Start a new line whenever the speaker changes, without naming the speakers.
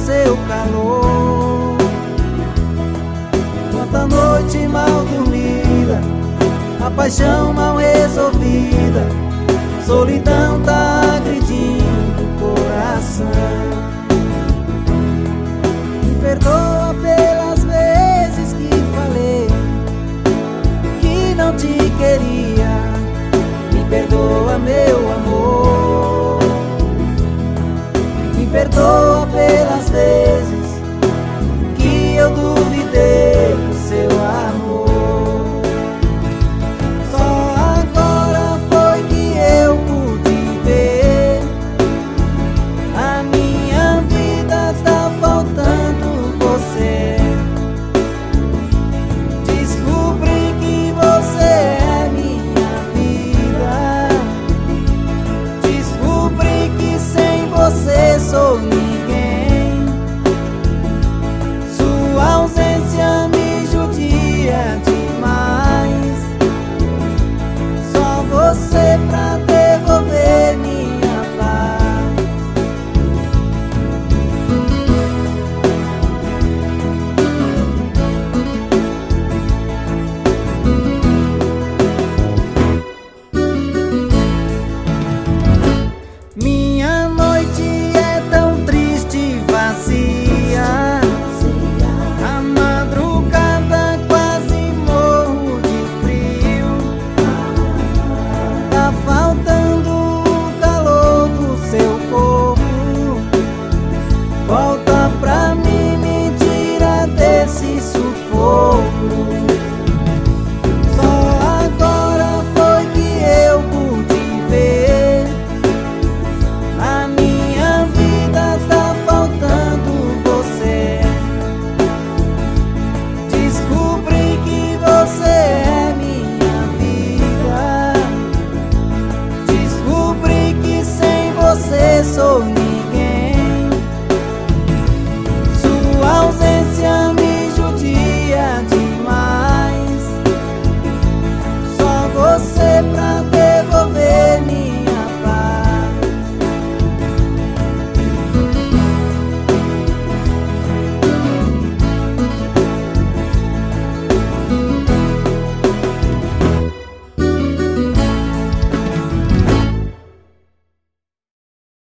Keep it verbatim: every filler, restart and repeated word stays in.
seu calor. Quanta noite mal dormida, a paixão mal resolvida, solidão tá agredindo o coração. Me perdoa pelas vezes que falei que não te queria. Me perdoa, meu amor. Me perdoa pelas vezes